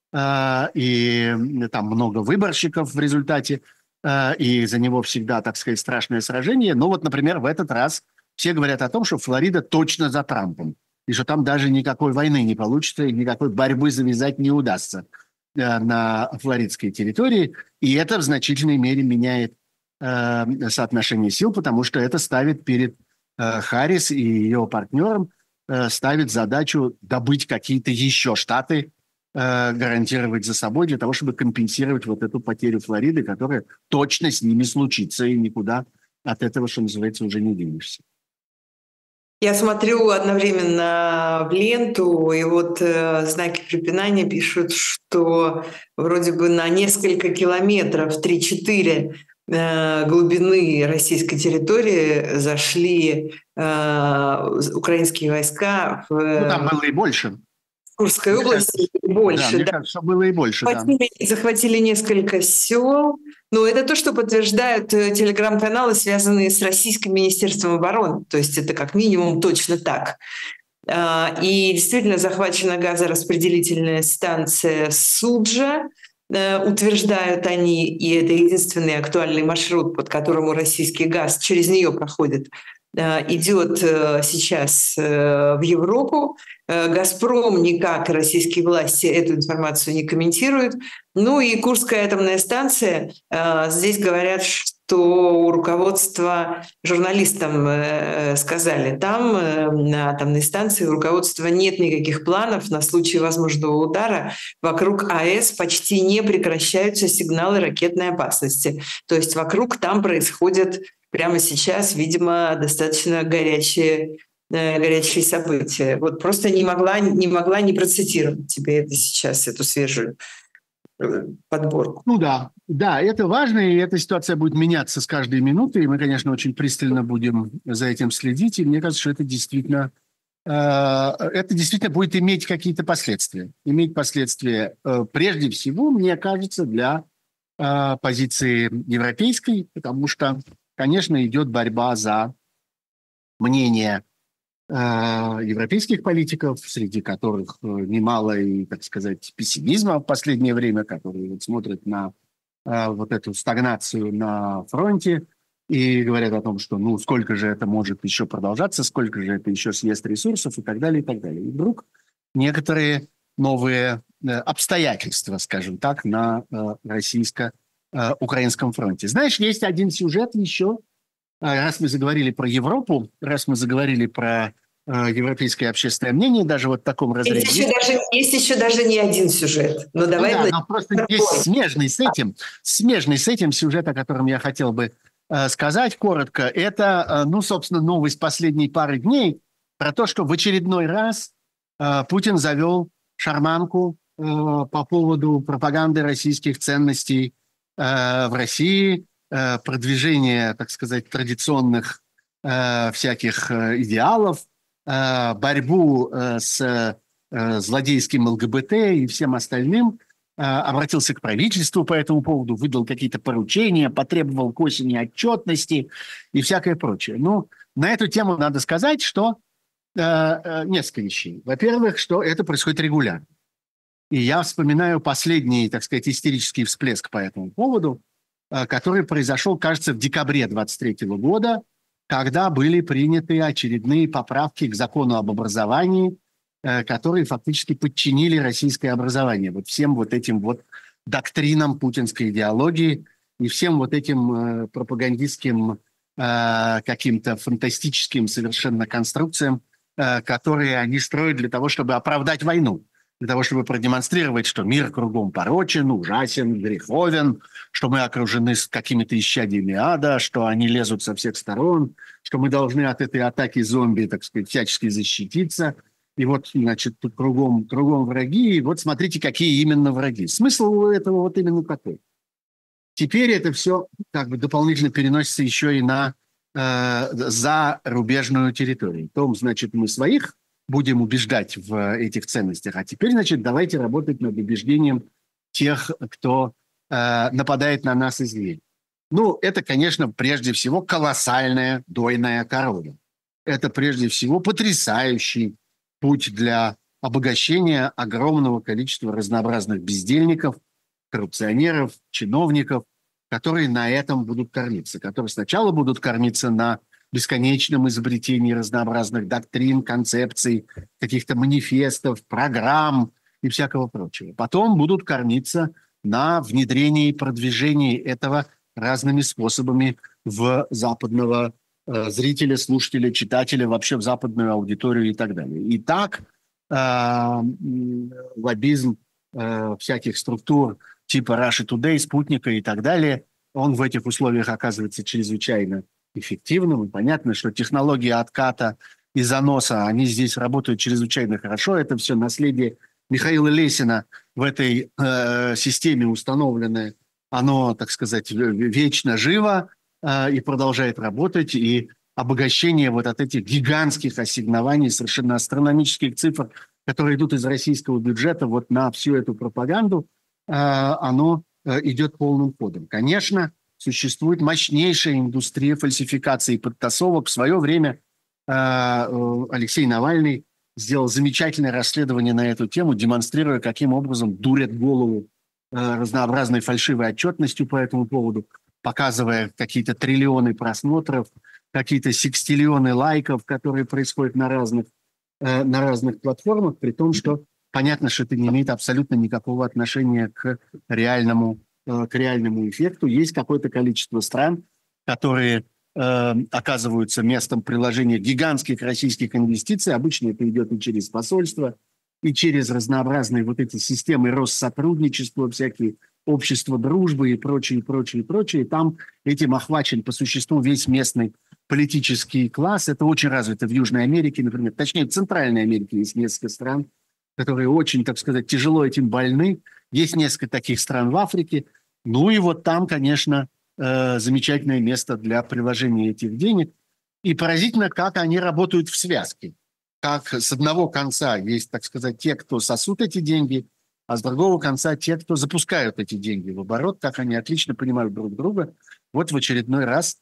и там много выборщиков в результате, и за него всегда, так сказать, страшное сражение. Но вот, например, в этот раз все говорят о том, что Флорида точно за Трампом, и что там даже никакой войны не получится, и никакой борьбы завязать не удастся на флоридской территории, и это в значительной мере меняет э, соотношение сил, потому что это ставит перед э, Харрис и ее партнером э, ставит задачу добыть какие-то еще штаты, э, гарантировать за собой для того, чтобы компенсировать вот эту потерю Флориды, которая точно с ними случится, и никуда от этого, что называется, уже не денешься. Я смотрю одновременно в ленту, и вот э, знаки препинания пишут, что вроде бы на несколько километров, три-четыре э, глубины российской территории зашли э, украинские войска в Ну, там было и больше. Курской области, и больше. Да, мне да. кажется, было и больше. Захватили, Да. захватили несколько сел. Но это то, что подтверждают телеграм-каналы, связанные с Российским министерством обороны. То есть это как минимум точно так. И действительно захвачена газораспределительная станция Суджа, утверждают они, и это единственный актуальный маршрут, под которым российский газ через нее проходит, идет сейчас в Европу. «Газпром» никак, российские власти эту информацию не комментируют. Ну и Курская атомная станция. Здесь говорят, что у руководства, журналистам сказали, там на атомной станции у руководства нет никаких планов на случай возможного удара. Вокруг АЭС почти не прекращаются сигналы ракетной опасности. То есть вокруг там происходят прямо сейчас, видимо, достаточно горячие горячие события. Вот просто не могла, не могла не процитировать тебе это сейчас, эту свежую подборку. Ну да, да, это важно, и эта ситуация будет меняться с каждой минутой, и мы, конечно, очень пристально будем за этим следить, и мне кажется, что это действительно, э, это действительно будет иметь какие-то последствия. Иметь последствия э, прежде всего, мне кажется, для э, позиции европейской, потому что, конечно, идет борьба за мнение европейских политиков, среди которых немало и, так сказать, пессимизма в последнее время, которые вот смотрят на э, вот эту стагнацию на фронте и говорят о том, что ну сколько же это может еще продолжаться, сколько же это еще съест ресурсов и так далее, и так далее. И вдруг некоторые новые э, обстоятельства, скажем так, на э, российско-украинском фронте. Знаешь, есть один сюжет еще. Раз мы заговорили про Европу, раз мы заговорили про э, европейское общественное мнение, даже вот в таком разрезе. Есть еще, даже, есть еще даже не один сюжет. Но давай да, но просто такой. Есть смежный с этим, смежный с этим сюжет, о котором я хотел бы э, сказать коротко. Это, э, ну, собственно, новость последней пары дней. про то, что в очередной раз э, Путин завел шарманку э, по поводу пропаганды российских ценностей э, в России, э, продвижения, так сказать, традиционных э, всяких э, идеалов, э, борьбу э, с э, злодейским ЛГБТ и всем остальным, э, обратился к правительству по этому поводу, выдал какие-то поручения, потребовал к осени отчетности и всякое прочее. Ну, на эту тему надо сказать, что э, э, несколько вещей. Во-первых, что это происходит регулярно. И я вспоминаю последний, так сказать, истерический всплеск по этому поводу, э, который произошел, кажется, в декабре двадцать третьего года, когда были приняты очередные поправки к закону об образовании, э, которые фактически подчинили российское образование вот всем вот этим вот доктринам путинской идеологии и всем вот этим э, пропагандистским э, каким-то фантастическим совершенно конструкциям, э, которые они строят для того, чтобы оправдать войну, для того, чтобы продемонстрировать, что мир кругом порочен, ужасен, греховен, что мы окружены с какими-то исчадиями ада, что они лезут со всех сторон, что мы должны от этой атаки зомби, так сказать, всячески защититься. И вот, значит, тут кругом, кругом враги, и вот смотрите, какие именно враги. Смысл этого вот именно такой. Теперь это все как бы дополнительно переносится еще и на э, зарубежную территорию. Том, значит, мы своих будем убеждать в этих ценностях. А теперь, значит, давайте работать над убеждением тех, кто э, нападает на нас извне. Ну, это, конечно, прежде всего колоссальная дойная корова. Это, прежде всего, потрясающий путь для обогащения огромного количества разнообразных бездельников, коррупционеров, чиновников, которые на этом будут кормиться, которые сначала будут кормиться на бесконечном изобретении разнообразных доктрин, концепций, каких-то манифестов, программ и всякого прочего. Потом будут кормиться на внедрении и продвижении этого разными способами в западного э, зрителя, слушателя, читателя, вообще в западную аудиторию и так далее. И так э, лоббизм э, всяких структур типа Russia Today, Спутника и так далее, он в этих условиях оказывается чрезвычайно эффективным. И понятно, что технологии отката и заноса, они здесь работают чрезвычайно хорошо. Это все наследие Михаила Лесина в этой э, системе установленное. Оно, так сказать, вечно живо э, и продолжает работать. И обогащение вот от этих гигантских ассигнований, совершенно астрономических цифр, которые идут из российского бюджета вот на всю эту пропаганду, э, оно э, идет полным ходом. Конечно, существует мощнейшая индустрия фальсификаций и подтасовок. В свое время э, Алексей Навальный сделал замечательное расследование на эту тему, демонстрируя, каким образом дурят голову э, разнообразной фальшивой отчетностью по этому поводу, показывая какие-то триллионы просмотров, какие-то секстиллионы лайков, которые происходят на разных, э, на разных платформах, при том, что понятно, что это не имеет абсолютно никакого отношения к реальному к реальному эффекту. Есть какое-то количество стран, которые э, оказываются местом приложения гигантских российских инвестиций. Обычно это идет и через посольство, и через разнообразные вот эти системы Россотрудничества, всякие общества дружбы и прочее, прочее, прочее. Там этим охвачен по существу весь местный политический класс. Это очень развито в Южной Америке, например. Точнее, в Центральной Америке есть несколько стран, которые очень, так сказать, тяжело этим больны. Есть несколько таких стран в Африке. Ну и вот там, конечно, э, замечательное место для приложения этих денег. И поразительно, как они работают в связке. Как с одного конца есть, так сказать, те, кто сосут эти деньги, а с другого конца те, кто запускают эти деньги в оборот, как они отлично понимают друг друга. Вот в очередной раз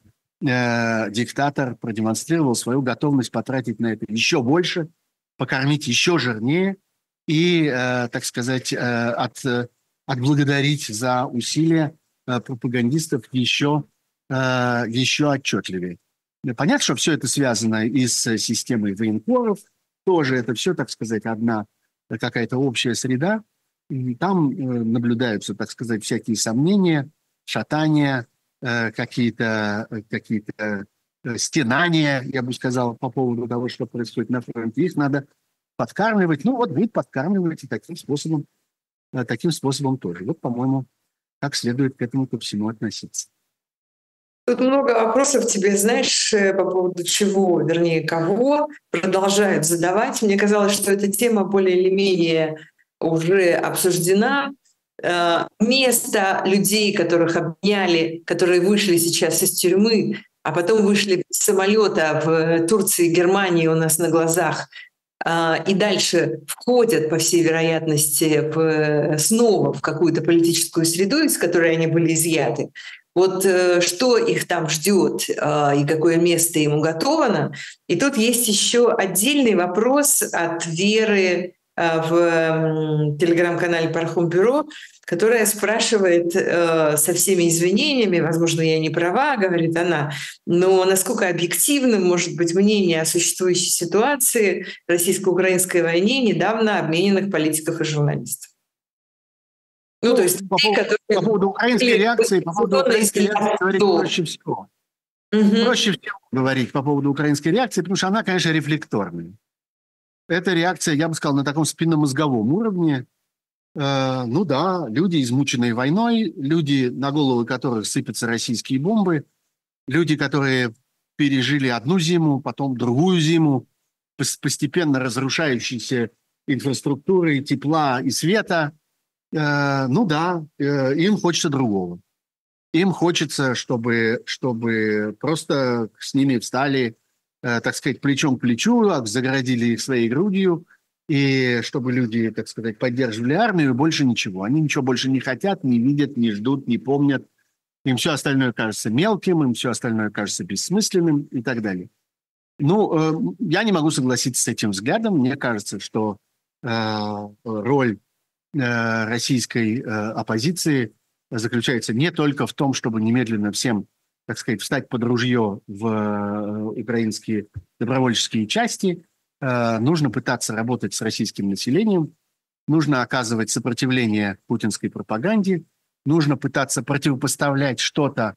э, диктатор продемонстрировал свою готовность потратить на это еще больше, покормить еще жирнее, и, э, так сказать, э, от, э, отблагодарить за усилия э, пропагандистов еще, э, еще отчетливее. Понятно, что все это связано и с системой военкоров, тоже это все, так сказать, одна какая-то общая среда. И там э, наблюдаются, так сказать, всякие сомнения, шатания, э, какие-то, какие-то э, стенания, я бы сказал, по поводу того, что происходит на фронте. Их надо подкармливать. Ну вот будет подкармливать и таким способом, таким способом тоже. Вот, по-моему, как следует к этому ко всему относиться. Тут много вопросов тебе, знаешь, э, по поводу чего, вернее, кого продолжают задавать. Мне казалось, что эта тема более или менее уже обсуждена. Э, Место людей, которых обняли, которые вышли сейчас из тюрьмы, а потом вышли из самолета в Турции и Германии у нас на глазах, а, и дальше входят, по всей вероятности, в, снова в какую-то политическую среду, из которой они были изъяты. Вот э, что их там ждет э, и какое место им уготовано. И тут есть еще отдельный вопрос от Веры э, в м, телеграм-канале Пархом Бюро, которая спрашивает э, со всеми извинениями, возможно, я не права, говорит она, но насколько объективным может быть мнение о существующей ситуации в российско-украинской войне недавно обмененных политиков и журналистов? Ну, Ну, то есть по, те, поводу, которые по поводу украинской были реакции, по поводу позиционно украинской реакции говорить изъяты. проще всего. Мгм. Проще всего говорить по поводу украинской реакции, потому что она, конечно, рефлекторная. Эта реакция, я бы сказал, на таком спинномозговом уровне. Э, ну да, люди, измученные войной, люди, на головы которых сыпятся российские бомбы, люди, которые пережили одну зиму, потом другую зиму, пос- постепенно разрушающейся инфраструктуры, тепла и света. Э, ну да, э, им хочется другого. Им хочется, чтобы, чтобы просто с ними встали, э, так сказать, плечом к плечу, а загородили их своей грудью, и чтобы люди, так сказать, поддерживали армию, и больше ничего. Они ничего больше не хотят, не видят, не ждут, не помнят. Им все остальное кажется мелким, им все остальное кажется бессмысленным и так далее. Ну, э, я не могу согласиться с этим взглядом. Мне кажется, что э, роль э, российской э, оппозиции заключается не только в том, чтобы немедленно всем, так сказать, встать под ружье в э, украинские добровольческие части. Э, нужно пытаться работать с российским населением, нужно оказывать сопротивление путинской пропаганде, нужно пытаться противопоставлять что-то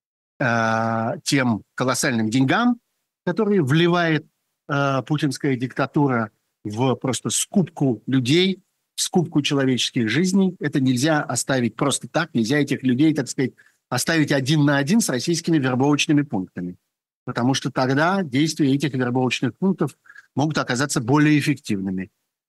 э, тем колоссальным деньгам, которые вливает э, путинская диктатура в просто скупку людей, скупку человеческих жизней. Это нельзя оставить просто так, нельзя этих людей, так сказать, оставить один на один с российскими вербовочными пунктами. Потому что тогда действия этих вербовочных пунктов могут оказаться более эффективными.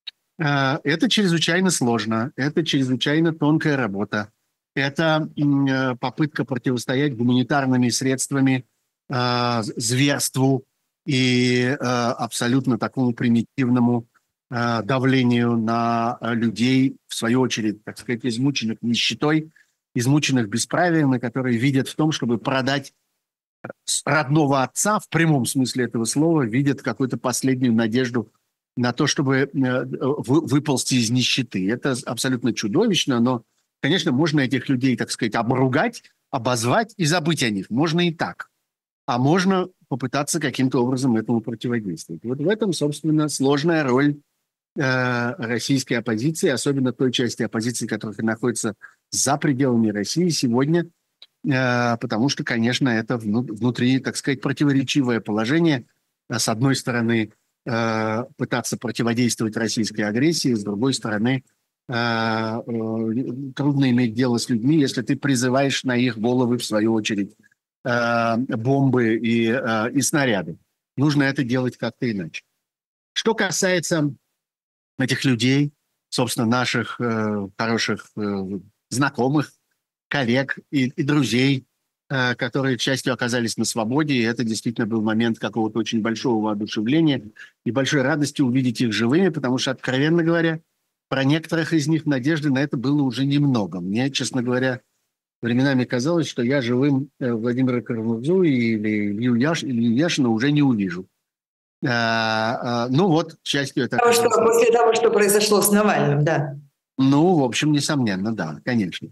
Э, Это чрезвычайно сложно, это чрезвычайно тонкая работа. Это м, э, попытка противостоять гуманитарными средствами э, зверству и э, абсолютно такому примитивному э, давлению на э, людей, в свою очередь, так сказать, измученных нищетой, измученных бесправием, и которые видят в том, чтобы продать с- родного отца, в прямом смысле этого слова, видят какую-то последнюю надежду на то, чтобы э, вы- выползти из нищеты. Это абсолютно чудовищно, но, конечно, можно этих людей, так сказать, обругать, обозвать и забыть о них. Можно и так. А можно попытаться каким-то образом этому противодействовать. Вот в этом, собственно, сложная роль э, российской оппозиции, особенно той части оппозиции, которая находится за пределами России сегодня, э, потому что, конечно, это вну- внутри, так сказать, противоречивое положение. А С одной стороны, э, пытаться противодействовать российской агрессии, с другой стороны, э, э, трудно иметь дело с людьми, если ты призываешь на их головы, в свою очередь, э, бомбы и, э, и снаряды. Нужно это делать как-то иначе. Что касается этих людей, собственно, наших э, хороших э, знакомых, коллег и, и друзей, э, которые, к счастью, оказались на свободе, и это действительно был момент какого-то очень большого воодушевления и большой радости увидеть их живыми, потому что, откровенно говоря, про некоторых из них надежды на это было уже немного. Мне, честно говоря, временами казалось, что я живым э, Владимира Карамурзу или Илью, Яш, Илью Яшина уже не увижу. А, а, ну вот, к счастью, это Потому что оказалось. после того, что произошло с Навальным, да. Ну, в общем, несомненно, да, конечно.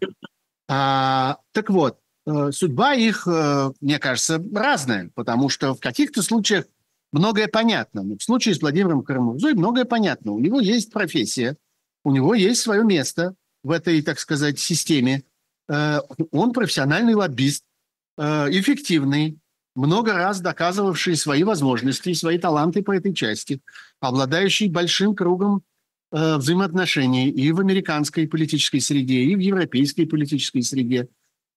А, так вот, э, судьба их, э, мне кажется, разная, потому что в каких-то случаях многое понятно. Но в случае с Владимиром Карамурзой многое понятно. У него есть профессия, у него есть свое место в этой, так сказать, системе. Э, он профессиональный лоббист, э, эффективный, много раз доказывавший свои возможности и свои таланты по этой части, обладающий большим кругом э, взаимоотношений и в американской политической среде, и в европейской политической среде.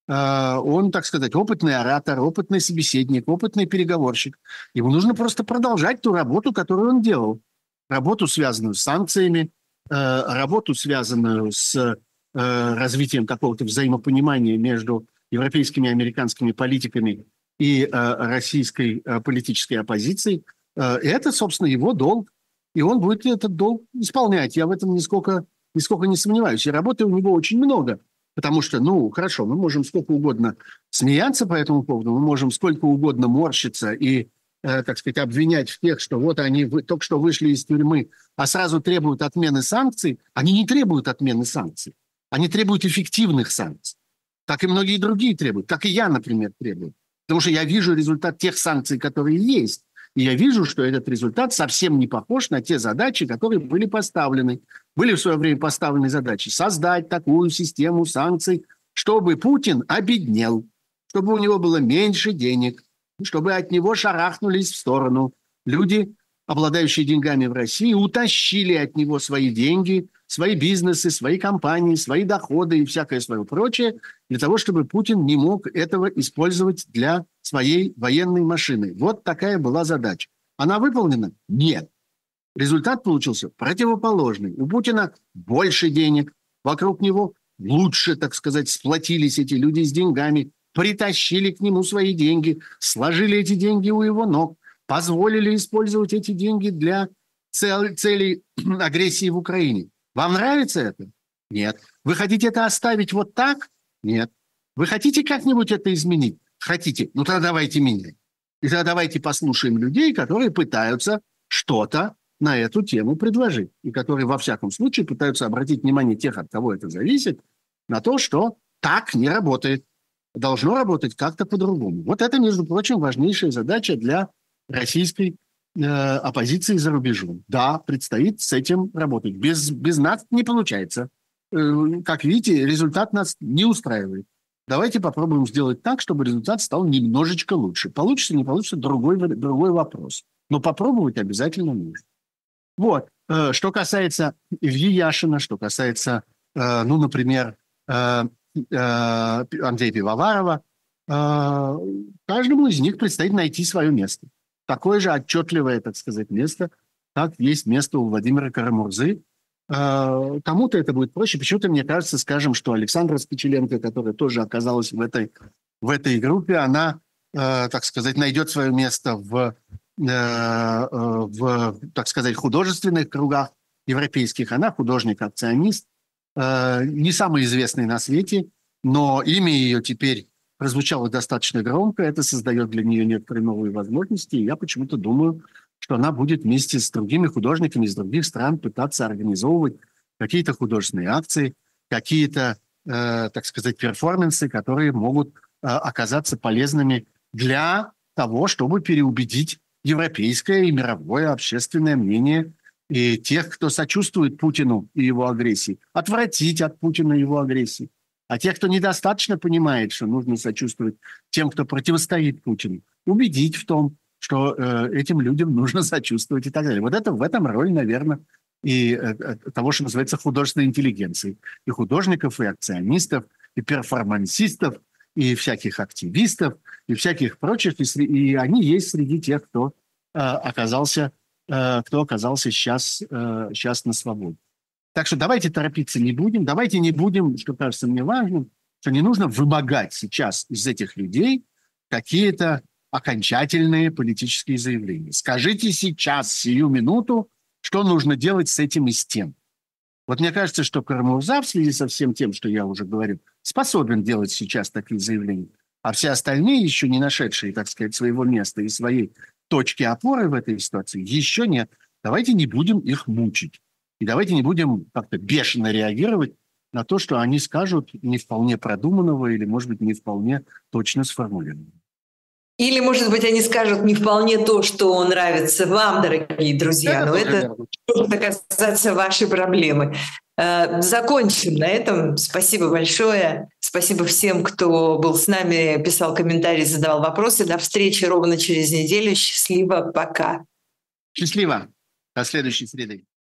Он, так сказать, опытный оратор, опытный собеседник, опытный переговорщик. Ему нужно просто продолжать ту работу, которую он делал. Работу, связанную с санкциями, работу, связанную с развитием какого-то взаимопонимания между европейскими и американскими политиками и российской политической оппозицией. Это, собственно, его долг. И он будет этот долг исполнять. Я в этом нисколько, нисколько не сомневаюсь. И работы у него очень много. Потому что, ну, хорошо, мы можем сколько угодно смеяться по этому поводу, мы можем сколько угодно морщиться и, э, так сказать, обвинять в тех, что вот они вы, только что вышли из тюрьмы, а сразу требуют отмены санкций. Они не требуют отмены санкций. Они требуют эффективных санкций. Как и многие другие требуют. Как и я, например, требую. Потому что я вижу результат тех санкций, которые есть. И я вижу, что этот результат совсем не похож на те задачи, которые были поставлены. Были в свое время поставлены задачи создать такую систему санкций, чтобы Путин обеднел, чтобы у него было меньше денег, чтобы от него шарахнулись в сторону. Люди, обладающие деньгами в России, утащили от него свои деньги, свои бизнесы, свои компании, свои доходы и всякое свое прочее, для того, чтобы Путин не мог этого использовать для своей военной машины. Вот такая была задача. Она выполнена? Нет. Результат получился противоположный. У Путина больше денег, вокруг него лучше, так сказать, сплотились эти люди с деньгами, притащили к нему свои деньги, сложили эти деньги у его ног, позволили использовать эти деньги для цел- целей агрессии в Украине. Вам нравится это? Нет. Вы хотите это оставить вот так? Нет. Вы хотите как-нибудь это изменить? Хотите? Ну тогда давайте менять. И тогда давайте послушаем людей, которые пытаются что-то на эту тему предложить. И которые, во всяком случае, пытаются обратить внимание тех, от кого это зависит, на то, что так не работает. Должно работать как-то по-другому. Вот это, между прочим, важнейшая задача для российской э, оппозиции за рубежом. Да, предстоит с этим работать. Без, без нас не получается. Э, как видите, результат нас не устраивает. Давайте попробуем сделать так, чтобы результат стал немножечко лучше. Получится, не получится, другой, другой вопрос. Но попробовать обязательно нужно. Вот. Э, что касается Ильи Яшина, что касается, э, ну, например, э, э, Андрея Пивоварова, э, каждому из них предстоит найти свое место. Такое же отчетливое, так сказать, место, как есть место у Владимира Карамурзы. Э, кому-то это будет проще. Почему-то мне кажется, скажем, что Александра Спичеленко, которая тоже оказалась в этой, в этой группе, она, э, так сказать, найдет свое место в... в, так сказать, художественных кругах европейских. Она художник-акционист, не самый известный на свете, но имя ее теперь прозвучало достаточно громко. Это создает для нее некоторые новые возможности. И я почему-то думаю, что она будет вместе с другими художниками из других стран пытаться организовывать какие-то художественные акции, какие-то, так сказать, перформансы, которые могут оказаться полезными для того, чтобы переубедить европейское и мировое общественное мнение и тех, кто сочувствует Путину и его агрессии, отвратить от Путина и его агрессии. А тех, кто недостаточно понимает, что нужно сочувствовать тем, кто противостоит Путину, убедить в том, что э, этим людям нужно сочувствовать и так далее. Вот это в этом роль, наверное, и э, того, что называется художественной интеллигенцией. И художников, и акционистов, и перформансистов, и всяких активистов, и всяких прочих, и, и они есть среди тех, кто э, оказался, э, кто оказался сейчас, э, сейчас на свободе. Так что давайте торопиться не будем, давайте не будем, что кажется мне важным, что не нужно вымогать сейчас из этих людей какие-то окончательные политические заявления. Скажите сейчас, сию минуту, что нужно делать с этим и с тем. Вот мне кажется, что Карамурза в связи со всем тем, что я уже говорил, способен делать сейчас такие заявления. А все остальные, еще не нашедшие, так сказать, своего места и своей точки опоры в этой ситуации, еще нет. Давайте не будем их мучить. И давайте не будем как-то бешено реагировать на то, что они скажут не вполне продуманного или, может быть, не вполне точно сформулированного. Или, может быть, они скажут не вполне то, что нравится вам, дорогие друзья, это но это может оказаться вашей проблемой. Закончим на этом. Спасибо большое. Спасибо всем, кто был с нами, писал комментарии, задавал вопросы. До встречи ровно через неделю. Счастливо. Пока. Счастливо. До следующей среды.